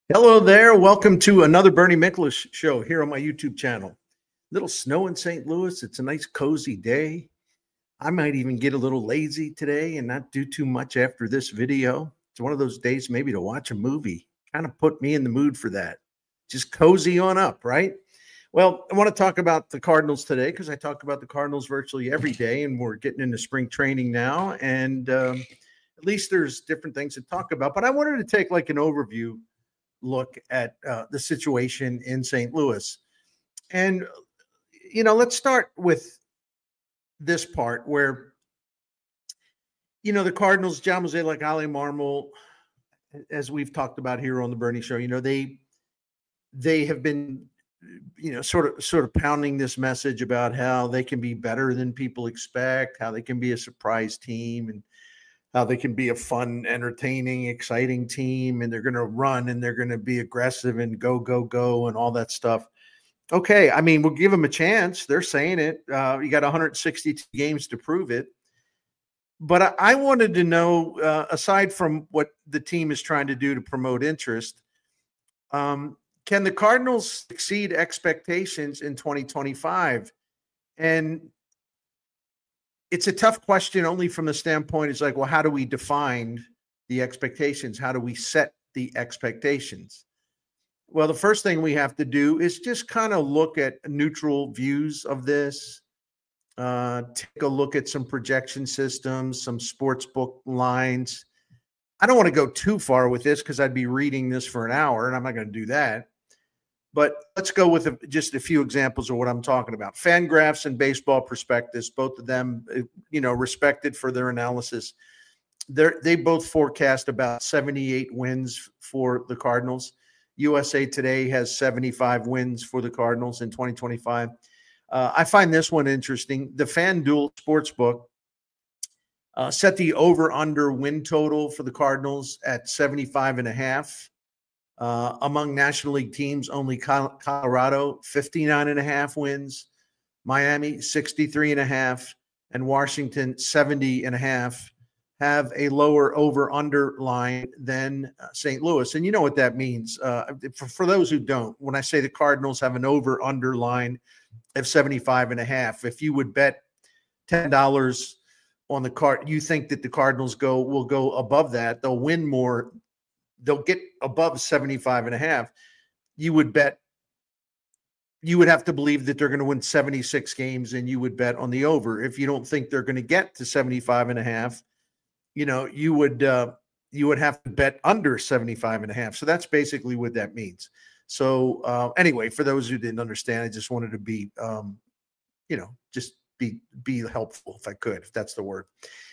Hello there. Welcome to another Bernie Miklasz show here on my YouTube channel. Little snow in St. Louis. It's a nice cozy day. I might even get a little lazy today and not do too much after this video. It's one of those days maybe to watch a movie. Kind of put me in the mood for that. Just cozy on up, right? Well, I want to talk about the Cardinals today because I talk about the Cardinals virtually every day, and we're getting into spring training now. And at least there's different things to talk about. But I wanted to take like an overview look at the situation in St. Louis. And, let's start with this part where, the Cardinals, John Mozeliak, Ali Marmol, as we've talked about here on the Bernie Show, they have been, sort of pounding this message about how they can be better than people expect, how they can be a surprise team, and how they can be a fun, entertaining, exciting team, and they're going to run and they're going to be aggressive and go, go, go, and all that stuff. Okay, I mean, we'll give them a chance. They're saying it. You got 162 games to prove it. But I wanted to know, aside from what the team is trying to do to promote interest, can the Cardinals exceed expectations in 2025? And it's a tough question only from the standpoint, it's like, well, how do we define the expectations? How do we set the expectations? Well, the first thing we have to do is just kind of look at neutral views of this, take a look at some projection systems, some sports book lines. I don't want to go too far with this because I'd be reading this for an hour, and I'm not going to do that. But let's go with just a few examples of what I'm talking about. Fangraphs and Baseball Prospectus, both of them, respected for their analysis. They both forecast about 78 wins for the Cardinals. USA Today has 75 wins for the Cardinals in 2025. I find this one interesting. The FanDuel Sportsbook set the over-under win total for the Cardinals at 75.5. Among National League teams, only Colorado, 59.5 wins, Miami, 63.5, and Washington, 70.5, have a lower over-under line than St. Louis. And you know what that means. For those who don't, when I say the Cardinals have an over-under line of 75.5, if you would bet $10 on the card, you think that the Cardinals will go above that, they'll win more, they'll get above 75.5. You would have to believe that they're going to win 76 games, and you would bet on the over. If you don't think they're going to get to 75.5, you would have to bet under 75.5. So that's basically what that means. So anyway, for those who didn't understand, I just wanted to be, just be helpful if I could, if that's the word.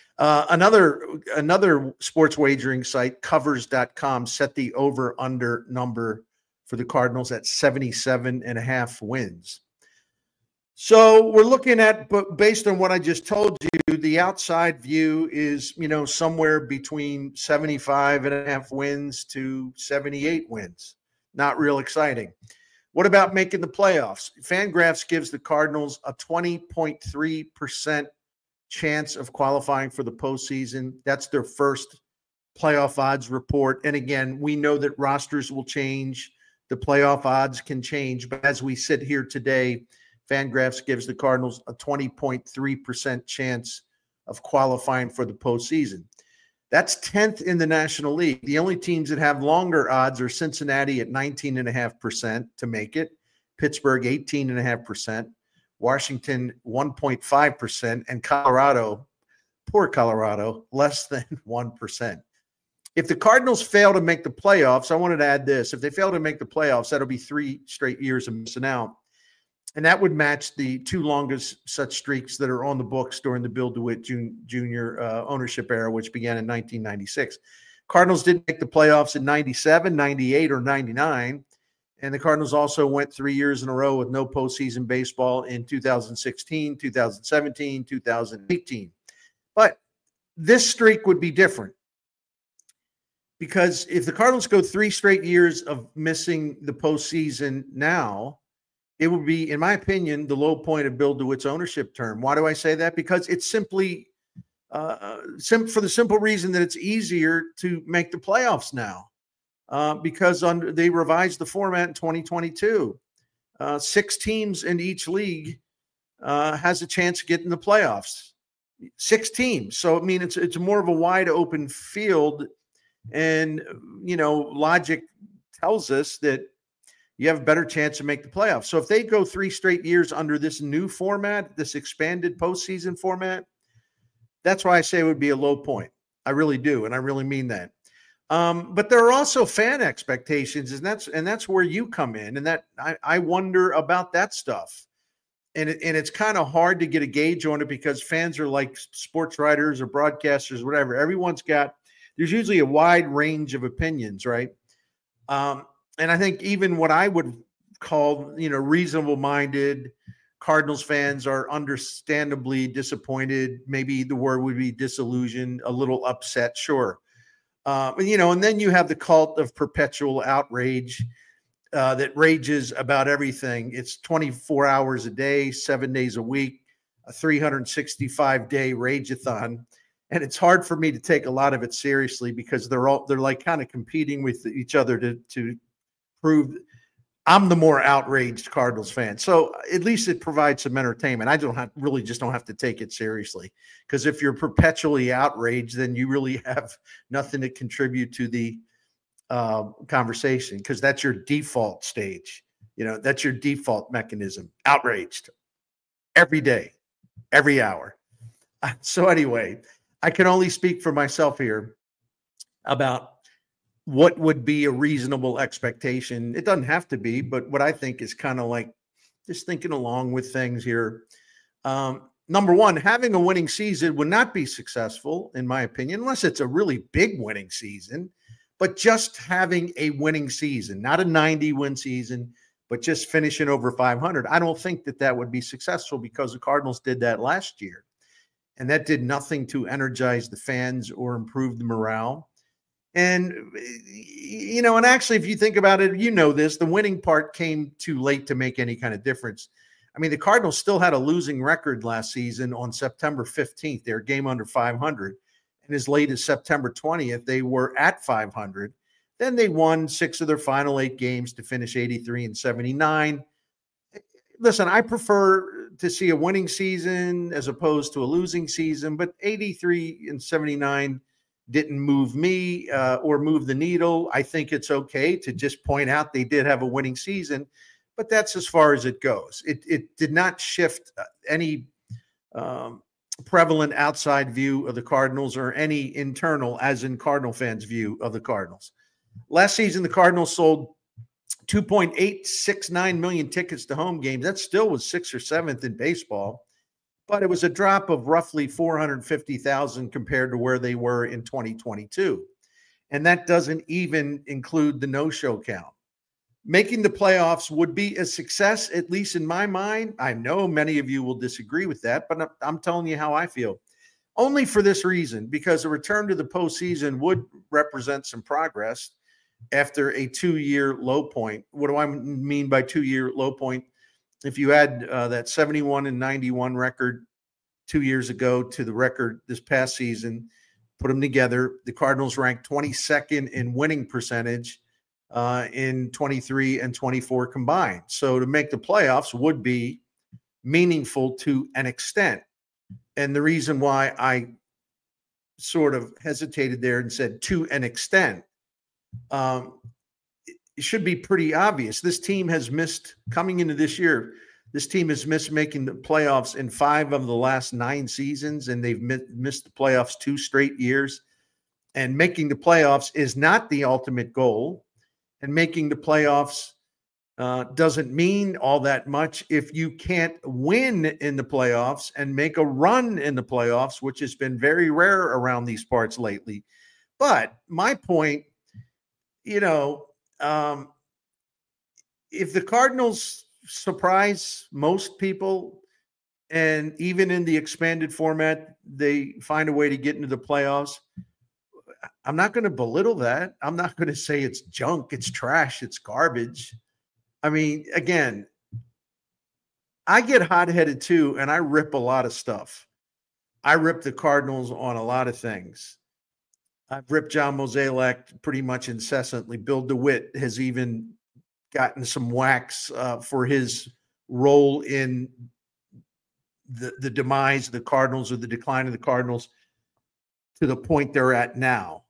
Another sports wagering site, covers.com, set the over-under number for the Cardinals at 77.5 wins. So we're looking at, but based on what I just told you, the outside view is, somewhere between 75.5 wins to 78 wins. Not real exciting. What about making the playoffs? Fangraphs gives the Cardinals a 20.3% chance of qualifying for the postseason. That's their first playoff odds report. And again, we know that rosters will change. The playoff odds can change. But as we sit here today, Fangraphs gives the Cardinals a 20.3% chance of qualifying for the postseason. That's 10th in the National League. The only teams that have longer odds are Cincinnati at 19.5% to make it, Pittsburgh 18.5%, Washington 1.5%, and Colorado, poor Colorado, less than 1%. If the Cardinals fail to make the playoffs, I wanted to add this. If they fail to make the playoffs, that'll be 3 straight years of missing out. And that would match the 2 longest such streaks that are on the books during the Bill DeWitt Jr. Ownership era, which began in 1996. Cardinals didn't make the playoffs in 97, 98, or 99. And the Cardinals also went 3 years in a row with no postseason baseball in 2016, 2017, 2018. But this streak would be different because if the Cardinals go 3 straight years of missing the postseason now, it would be, in my opinion, the low point of Bill DeWitt's ownership term. Why do I say that? Because it's simply for the simple reason that it's easier to make the playoffs now. because they revised the format in 2022. 6 teams in each league has a chance to get in the playoffs. 6 teams. So, I mean, it's more of a wide open field. And, logic tells us that you have a better chance to make the playoffs. So if they go 3 straight years under this new format, this expanded postseason format, that's why I say it would be a low point. I really do. And I really mean that. But there are also fan expectations, and that's where you come in. And that I wonder about that stuff. And it's kind of hard to get a gauge on it because fans are like sports writers or broadcasters, whatever. There's usually a wide range of opinions, right? And I think even what I would call, reasonable-minded Cardinals fans are understandably disappointed. Maybe the word would be disillusioned, a little upset, sure. And then you have the cult of perpetual outrage that rages about everything. It's 24 hours a day, 7 days a week, a 365-day rage-a-thon. And it's hard for me to take a lot of it seriously because they're like kind of competing with each other to prove I'm the more outraged Cardinals fan. So at least it provides some entertainment. I don't have to take it seriously, because if you're perpetually outraged, then you really have nothing to contribute to the conversation, because that's your default stage. That's your default mechanism. Outraged every day, every hour. So anyway, I can only speak for myself here about what would be a reasonable expectation. It doesn't have to be, but what I think is kind of like just thinking along with things here. Number one, having a winning season would not be successful, in my opinion, unless it's a really big winning season. But just having a winning season, not a 90-win season, but just finishing over 500, I don't think that would be successful, because the Cardinals did that last year. And that did nothing to energize the fans or improve the morale. And, and actually, if you think about it, the winning part came too late to make any kind of difference. I mean, the Cardinals still had a losing record last season on September 15th. They were game under 500. And as late as September 20th, they were at 500. Then they won 6 of their final 8 games to finish 83-79. Listen, I prefer to see a winning season as opposed to a losing season, but 83-79 didn't move me or move the needle. I think it's okay to just point out they did have a winning season, but that's as far as it goes. It did not shift any prevalent outside view of the Cardinals or any internal, as in Cardinal fans' view of the Cardinals. Last season, the Cardinals sold 2.869 million tickets to home games. That still was 6th or 7th in baseball, but it was a drop of roughly 450,000 compared to where they were in 2022. And that doesn't even include the no-show count. Making the playoffs would be a success, at least in my mind. I know many of you will disagree with that, but I'm telling you how I feel. Only for this reason, because a return to the postseason would represent some progress after a 2-year low point. What do I mean by 2-year low point? If you add that 71-91 record 2 years ago to the record this past season, put them together, the Cardinals ranked 22nd in winning percentage in 23 and 24 combined. So to make the playoffs would be meaningful to an extent. And the reason why I sort of hesitated there and said to an extent, it should be pretty obvious. This team has missed, coming into this year, this team has missed making the playoffs in 5 of the last 9 seasons, and they've missed the playoffs 2 straight years. And making the playoffs is not the ultimate goal. And making the playoffs doesn't mean all that much if you can't win in the playoffs and make a run in the playoffs, which has been very rare around these parts lately. But my point, if the Cardinals surprise most people, and even in the expanded format, they find a way to get into the playoffs, I'm not going to belittle that. I'm not going to say it's junk, it's trash, it's garbage. I mean, again, I get hot-headed too, and I rip a lot of stuff. I rip the Cardinals on a lot of things. I've ripped John Mozeliak pretty much incessantly. Bill DeWitt has even gotten some wax for his role in the demise of the Cardinals or the decline of the Cardinals to the point they're at now.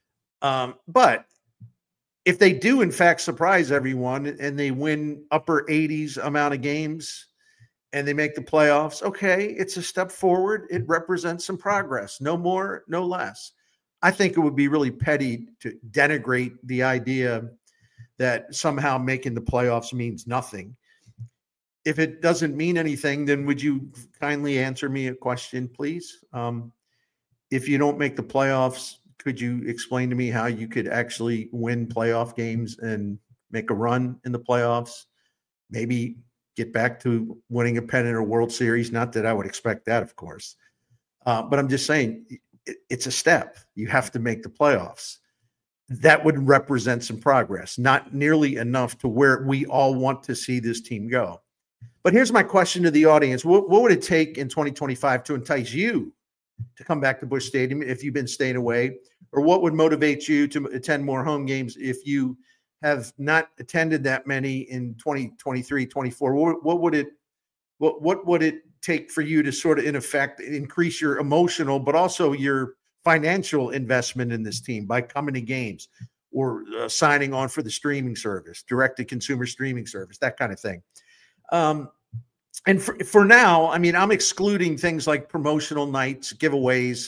But if they do, in fact, surprise everyone and they win upper 80s amount of games and they make the playoffs, okay, it's a step forward. It represents some progress. No more, no less. I think it would be really petty to denigrate the idea that somehow making the playoffs means nothing. If it doesn't mean anything, then would you kindly answer me a question, please? If you don't make the playoffs, could you explain to me how you could actually win playoff games and make a run in the playoffs? Maybe get back to winning a pennant or World Series. Not that I would expect that, of course. But I'm just saying it's a step. You have to make the playoffs. That would represent some progress, not nearly enough to where we all want to see this team go. But here's my question to the audience. What would it take in 2025 to entice you to come back to Busch Stadium if you've been staying away? Or what would motivate you to attend more home games if you have not attended that many in 2023, 24? What would it take for you to sort of, in effect, increase your emotional, but also your financial investment in this team by coming to games or signing on for the streaming service, direct-to-consumer streaming service, that kind of thing? And for now, I mean, I'm excluding things like promotional nights, giveaways,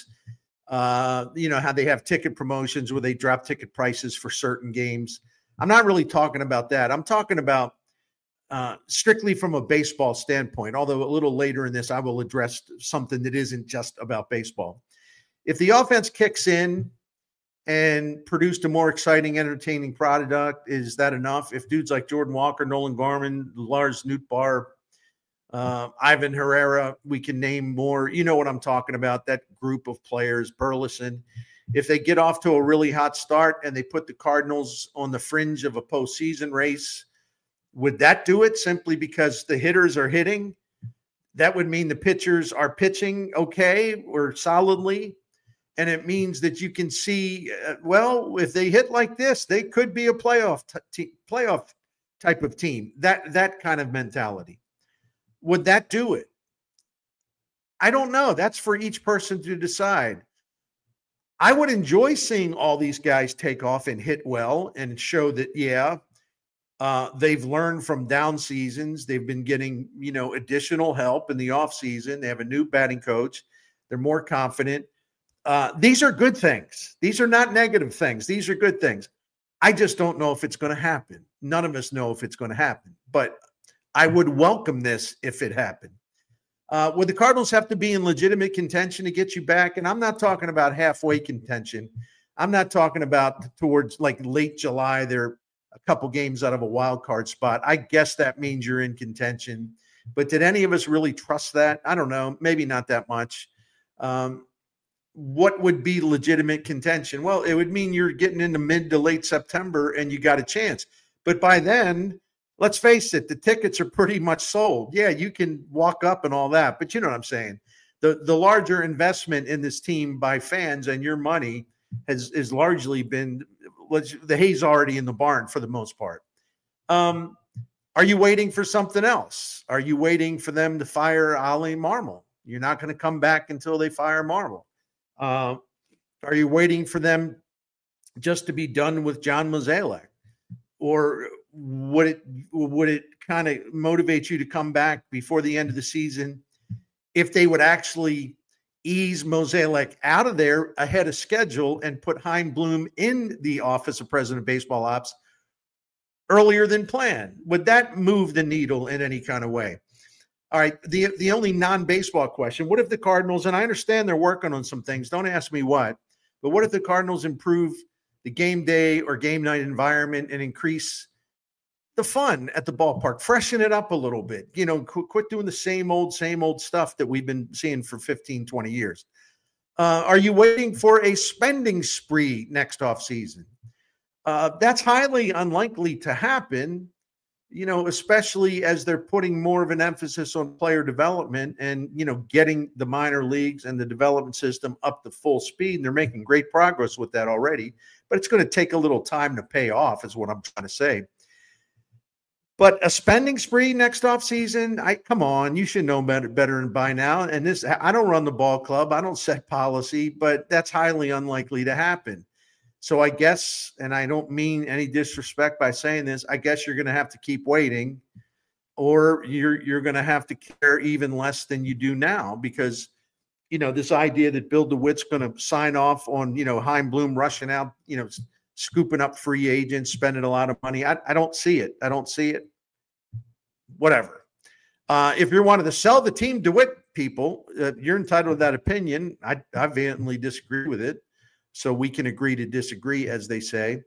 how they have ticket promotions where they drop ticket prices for certain games. I'm not really talking about that. I'm talking about strictly from a baseball standpoint, although a little later in this, I will address something that isn't just about baseball. If the offense kicks in and produced a more exciting, entertaining product, is that enough? If dudes like Jordan Walker, Nolan Gorman, Lars Nootbaar, Ivan Herrera, we can name more. You know what I'm talking about, that group of players, Burleson. If they get off to a really hot start and they put the Cardinals on the fringe of a postseason race, would that do it simply because the hitters are hitting? That would mean the pitchers are pitching okay or solidly. And it means that you can see, if they hit like this, they could be a playoff type of team, that kind of mentality. Would that do it? I don't know. That's for each person to decide. I would enjoy seeing all these guys take off and hit well and show that, they've learned from down seasons. They've been getting, additional help in the offseason. They have a new batting coach. They're more confident. These are good things. These are not negative things. These are good things. I just don't know if it's going to happen. None of us know if it's going to happen, but I would welcome this if it happened. Would the Cardinals have to be in legitimate contention to get you back? And I'm not talking about halfway contention. I'm not talking about towards like late July. They're a couple games out of a wild card spot. I guess that means you're in contention. But did any of us really trust that? I don't know. Maybe not that much. What would be legitimate contention? Well, it would mean you're getting into mid to late September and you got a chance. But by then, let's face it, the tickets are pretty much sold. Yeah, you can walk up and all that, but you know what I'm saying. The larger investment in this team by fans and your money has largely been the hay's already in the barn for the most part. Are you waiting for something else? Are you waiting for them to fire Ollie Marmol? You're not going to come back until they fire Marmol. Are you waiting for them just to be done with John Mozeliak? Or would it kind of motivate you to come back before the end of the season if they would actually ease Mozeliak out of there ahead of schedule and put Chaim Bloom in the office of President of Baseball Ops earlier than planned? Would that move the needle in any kind of way? All right, the only non-baseball question, what if the Cardinals, and I understand they're working on some things, don't ask me what, but what if the Cardinals improve the game day or game night environment and increase the fun at the ballpark, freshen it up a little bit, quit doing the same old stuff that we've been seeing for 15, 20 years. Are you waiting for a spending spree next offseason? That's highly unlikely to happen. especially as they're putting more of an emphasis on player development and, getting the minor leagues and the development system up to full speed. And they're making great progress with that already, but it's going to take a little time to pay off is what I'm trying to say. But a spending spree next offseason, come on, you should know better than by now. And I don't run the ball club. I don't set policy, but that's highly unlikely to happen. So I guess, and I don't mean any disrespect by saying this, I guess you're going to have to keep waiting, or you're going to have to care even less than you do now, because, this idea that Bill DeWitt's going to sign off on, Chaim Bloom rushing out, scooping up free agents, spending a lot of money. I don't see it. I don't see it. Whatever. If you're wanting to sell the team, DeWitt people, you're entitled to that opinion. I vehemently disagree with it. So we can agree to disagree, as they say.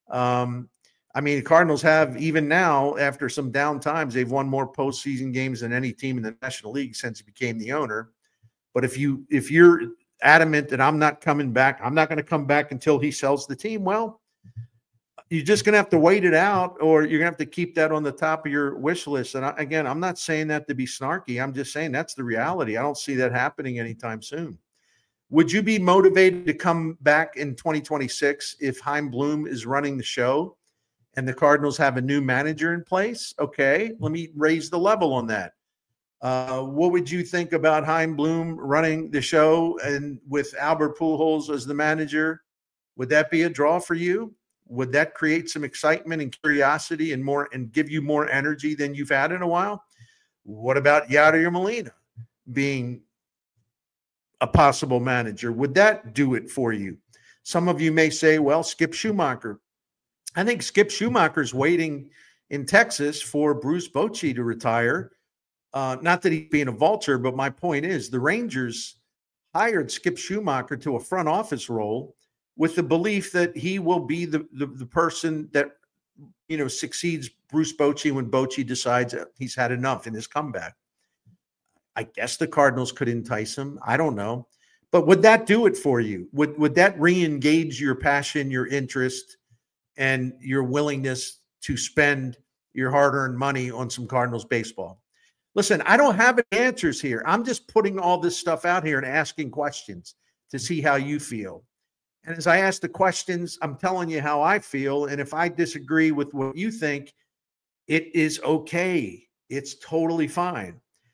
The Cardinals have, even now, after some down times, they've won more postseason games than any team in the National League since he became the owner. But if you're adamant that I'm not coming back, I'm not going to come back until he sells the team, well, you're just going to have to wait it out, or you're going to have to keep that on the top of your wish list. And again, I'm not saying that to be snarky. I'm just saying that's the reality. I don't see that happening anytime soon. Would you be motivated to come back in 2026 if Chaim Bloom is running the show and the Cardinals have a new manager in place? Okay, let me raise the level on that. What would you think about Chaim Bloom running the show and with Albert Pujols as the manager? Would that be a draw for you? Would that create some excitement and curiosity and give you more energy than you've had in a while? What about Yadier Molina being a possible manager? Would that do it for you? Some of you may say, well, Skip Schumacher. I think Skip Schumacher's waiting in Texas for Bruce Bochy to retire. Not that he's being a vulture, but my point is the Rangers hired Skip Schumacher to a front office role with the belief that he will be the person that, succeeds Bruce Bochy when Bochy decides he's had enough in his comeback. I guess the Cardinals could entice him. I don't know. But would that do it for you? Would that re-engage your passion, your interest, and your willingness to spend your hard-earned money on some Cardinals baseball? Listen, I don't have any answers here. I'm just putting all this stuff out here and asking questions to see how you feel. And as I ask the questions, I'm telling you how I feel. And if I disagree with what you think, it is okay. It's totally fine.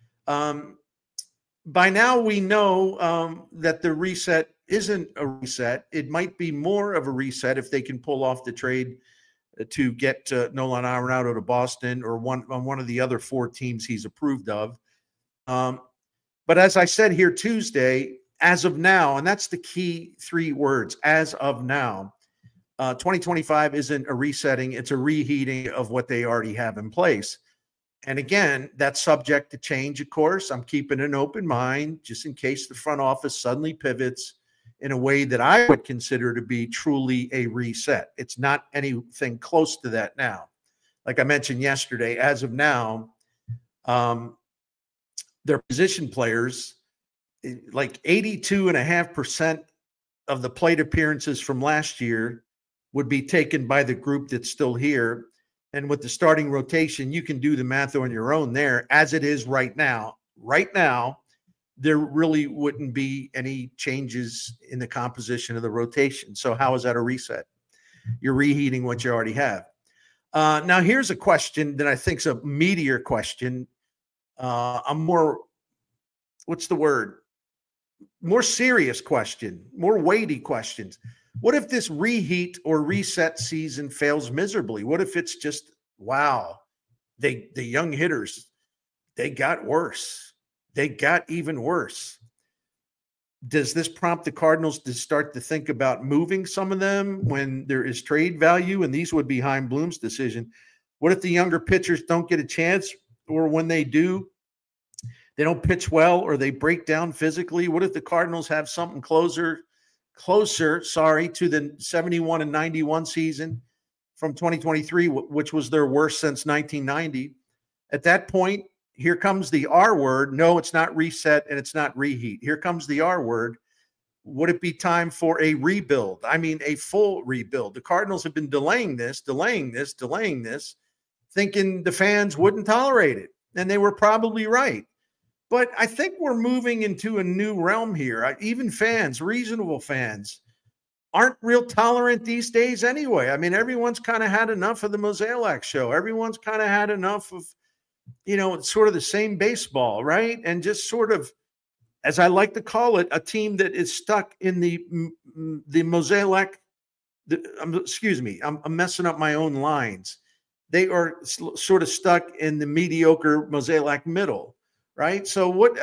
By now we know that the reset isn't a reset. It might be more of a reset if they can pull off the trade to get Nolan Arenado to Boston or one of the other 4 teams he's approved of. But as I said here Tuesday, as of now, and that's the key 3 words, as of now, 2025 isn't a resetting. It's a reheating of what they already have in place. And again, that's subject to change, of course. I'm keeping an open mind just in case the front office suddenly pivots in a way that I would consider to be truly a reset. It's not anything close to that now. Like I mentioned yesterday, as of now, their position players, like 82.5% of the plate appearances from last year would be taken by the group that's still here. And with the starting rotation, you can do the math on your own there. As it is right now, there really wouldn't be any changes in the composition of the rotation. So how is that a reset? You're reheating what you already have. Now, here's a question that I think is a meatier question. More serious question, more weighty questions. What if this reheat or reset season fails miserably? What if it's just, wow, the young hitters, they got worse. They got even worse. Does this prompt the Cardinals to start to think about moving some of them when there is trade value? And these would be Chaim Bloom's decision. What if the younger pitchers don't get a chance, or when they do, they don't pitch well, or they break down physically? What if the Cardinals have something closer to the 71 and 91 season from 2023, which was their worst since 1990? At that point, here comes the R word. No, it's not reset and it's not reheat. Here comes the R word. Would it be time for a rebuild? I mean, a full rebuild. The Cardinals have been delaying this. thinking the fans wouldn't tolerate it. And they were probably right. But I think we're moving into a new realm here. Even fans, reasonable fans, aren't real tolerant these days anyway. I mean, everyone's kind of had enough of the Mosaic show. Everyone's kind of had enough of, sort of the same baseball, right? And just sort of, as I like to call it, a team that is stuck in the Mosaic. Excuse me, I'm messing up my own lines. They are sort of stuck in the mediocre Mosaic middle, right? So what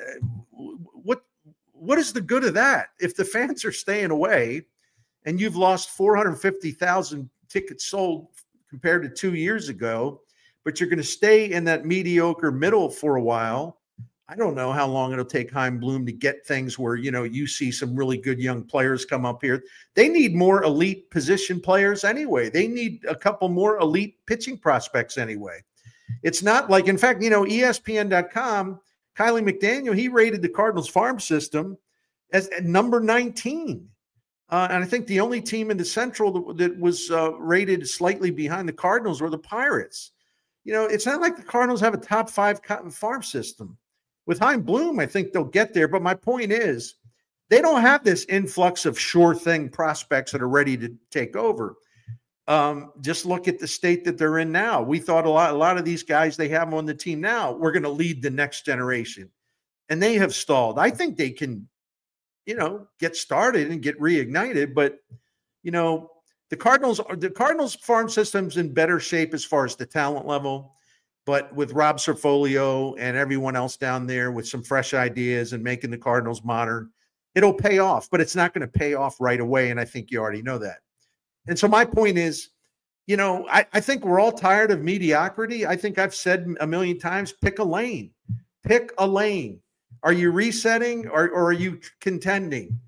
is the good of that if the fans are staying away and you've lost 450,000 tickets sold compared to 2 years ago, but you're going to stay in that mediocre middle for a while? I don't know how long it'll take Chaim Bloom to get things where, you see some really good young players come up here. They need more elite position players anyway. They need a couple more elite pitching prospects anyway. It's not like, in fact, ESPN.com, Kylie McDaniel, he rated the Cardinals farm system as at number 19. And I think the only team in the Central that was rated slightly behind the Cardinals were the Pirates. It's not like the Cardinals have a top 5 farm system. With Chaim Bloom, I think they'll get there. But my point is, they don't have this influx of sure thing prospects that are ready to take over. Just look at the state that they're in now. We thought a lot of these guys they have on the team now, we're going to lead the next generation. And they have stalled. I think they can, get started and get reignited. But, the Cardinals farm system's in better shape as far as the talent level. But with Rob Cerfolio and everyone else down there with some fresh ideas and making the Cardinals modern, it'll pay off, but it's not going to pay off right away. And I think you already know that. And so my point is, I think we're all tired of mediocrity. I think I've said a million times, pick a lane. Pick a lane. Are you resetting or are you contending?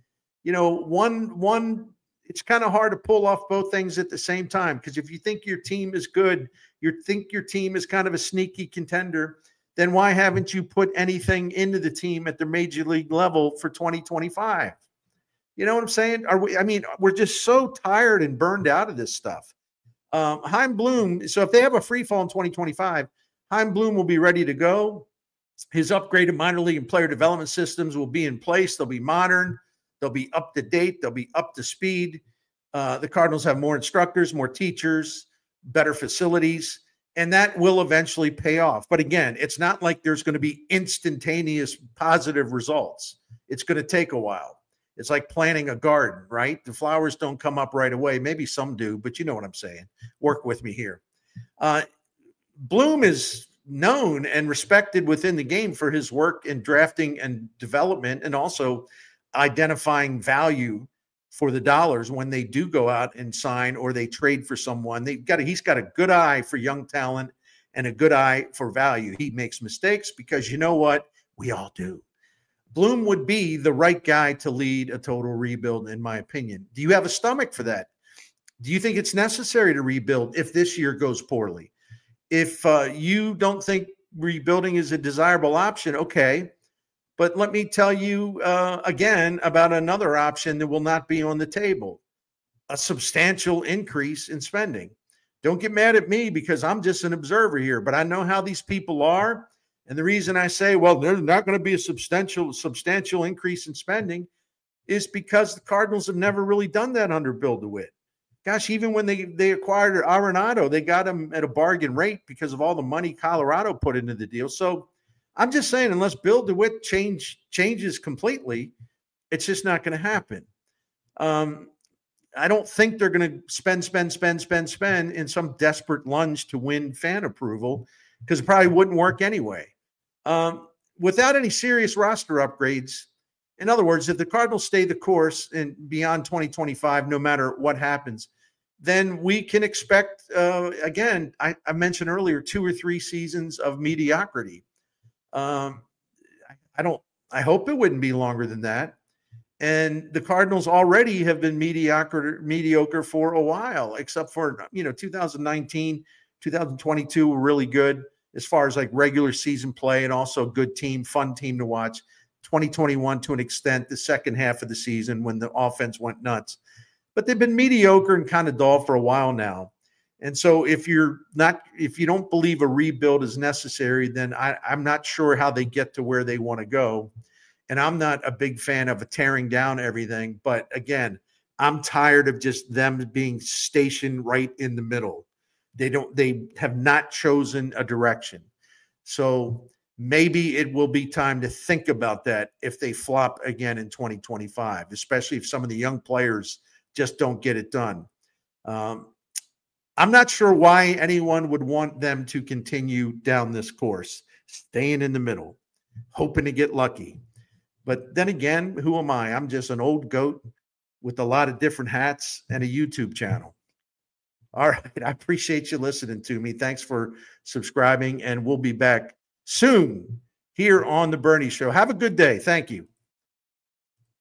It's kind of hard to pull off both things at the same time, because if you think your team is good, you think your team is kind of a sneaky contender, then why haven't you put anything into the team at the major league level for 2025? You know what I'm saying? We're just so tired and burned out of this stuff. Chaim Bloom, so if they have a free fall in 2025, Chaim Bloom will be ready to go. His upgraded minor league and player development systems will be in place. They'll be modern. They'll be up to date. They'll be up to speed. The Cardinals have more instructors, more teachers, better facilities, and that will eventually pay off. But again, it's not like there's going to be instantaneous positive results. It's going to take a while. It's like planting a garden, right? The flowers don't come up right away. Maybe some do, but you know what I'm saying. Work with me here. Bloom is known and respected within the game for his work in drafting and development, and also identifying value for the dollars when they do go out and sign or they trade for someone. He's got a good eye for young talent and a good eye for value. He makes mistakes because you know what? We all do. Bloom would be the right guy to lead a total rebuild, in my opinion. Do you have a stomach for that? Do you think it's necessary to rebuild if this year goes poorly? If you don't think rebuilding is a desirable option, okay. But let me tell you again about another option that will not be on the table, a substantial increase in spending. Don't get mad at me because I'm just an observer here, but I know how these people are. And the reason I say, well, there's not going to be a substantial increase in spending is because the Cardinals have never really done that under Bill DeWitt. Gosh, even when they acquired Arenado, they got him at a bargain rate because of all the money Colorado put into the deal. So I'm just saying, unless Bill DeWitt changes completely, it's just not going to happen. I don't think they're going to spend in some desperate lunge to win fan approval, because it probably wouldn't work anyway. Without any serious roster upgrades, in other words, if the Cardinals stay the course and beyond 2025, no matter what happens, then we can expect, again, I mentioned earlier, 2 or 3 seasons of mediocrity. I hope it wouldn't be longer than that. And the Cardinals already have been mediocre for a while, except for, 2019, 2022 were really good as far as like regular season play, and also a good team, fun team to watch. 2021 to an extent, the second half of the season when the offense went nuts. But they've been mediocre and kind of dull for a while now. And so if you don't believe a rebuild is necessary, then I'm not sure how they get to where they want to go. And I'm not a big fan of tearing down everything. But again, I'm tired of just them being stationed right in the middle. They have not chosen a direction. So maybe it will be time to think about that if they flop again in 2025, especially if some of the young players just don't get it done. I'm not sure why anyone would want them to continue down this course, staying in the middle, hoping to get lucky. But then again, who am I? I'm just an old goat with a lot of different hats and a YouTube channel. All right. I appreciate you listening to me. Thanks for subscribing, and we'll be back soon here on The Bernie Show. Have a good day. Thank you.